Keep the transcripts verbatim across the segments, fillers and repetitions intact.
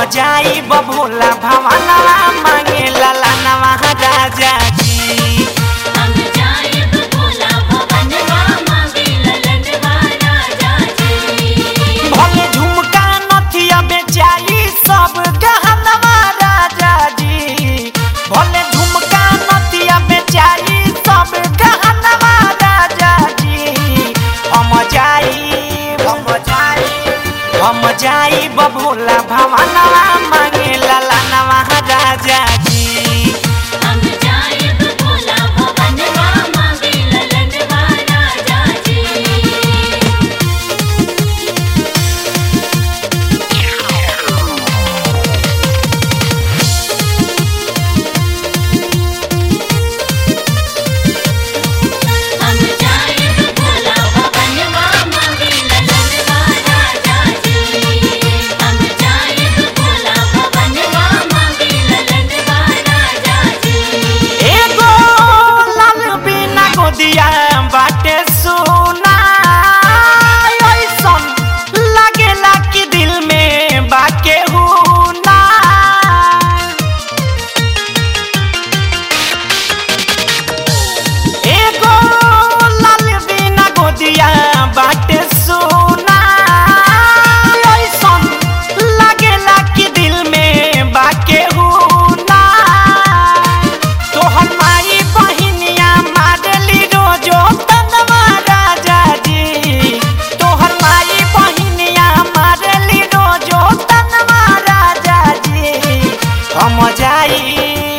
जाई बबूला भवनवा मांगे ललनवा राजा जी। हम जाए बबूला भवनवा मांगे ललनवा राजा जी। भले झुमका नथिया बेचाई सब गहनवा राजा जी। भले झुमका नथिया बेचाई सब गहनवा राजा जी। हम जाई हम जाई हम जाई बबूला भवनवा मांगे ललनवा राजा जी। हम जाए बबूला भवनवा मांगे ललनवा राजा जी। हम जाए बबूला भवनवा मांगे ललनवा राजा जी। हम जाए बबूला भवनवा मांगे ललनवा राजा जी। एगो लाल बिना गोदिया बाटे सुना ऐसन लागेला कि दिल में बाके हुना। एगो लाल बिना गोदिया बाटे सुना ऐसन लागेला कि दिल में बाके हुना। तोहर माई बहिनिया मारली रोजो तनवा राजा जी। तोहर माई बहिनिया मारली रोजो तनवा राजा जी। हम जाई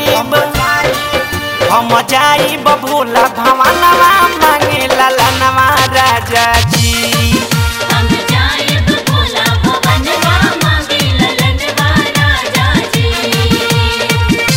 हम जाई बबूला भवनवा मांगे ललनवा राजा जी। हम जाए बबूला भवनवा मांगे ललनवा राजा जी।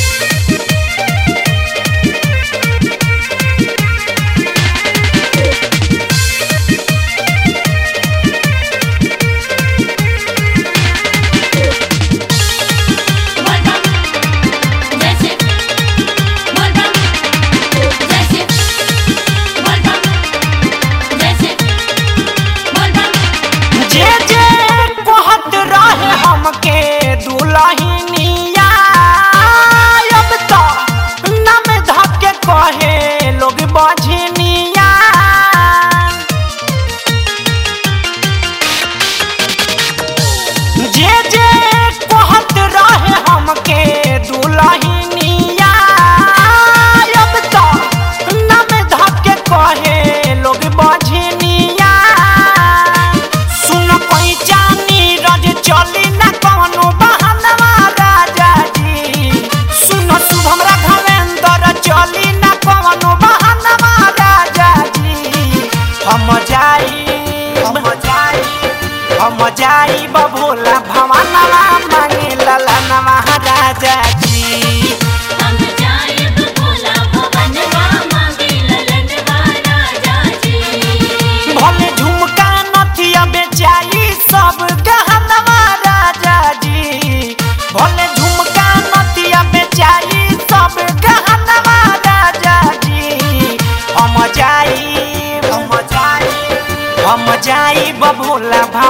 बोलबम जैसे बोलबम जैसे बोलबम जैसे बोलबम। जे जे कहत रहे हमके दुल्हनिया अब तो नाम धके कहे लोग बझनिया। जे जे कहत रहे हमके दुल्हनिया अब तो नाम धके कहे लोग बझनिया। सुन पैचानी रज चली न कौनो बहनवा राजा जी। सुन शुभम राघवेंद्र चली न कौनो बहनवा राजा जी। हम जाई हम जाई हम जाई बबूला भवनवा मांगे ललनवा राजा जी। हम जाए बबूला भवनवा मांगे ललनवा राजा जी। भले झुमका नथिया बेचाई सब गहनवा राजा जी। भले झुमका नथिया बेचाई सब गहनवा राजा जी। हम जाई हम जाई हम जाई बबूला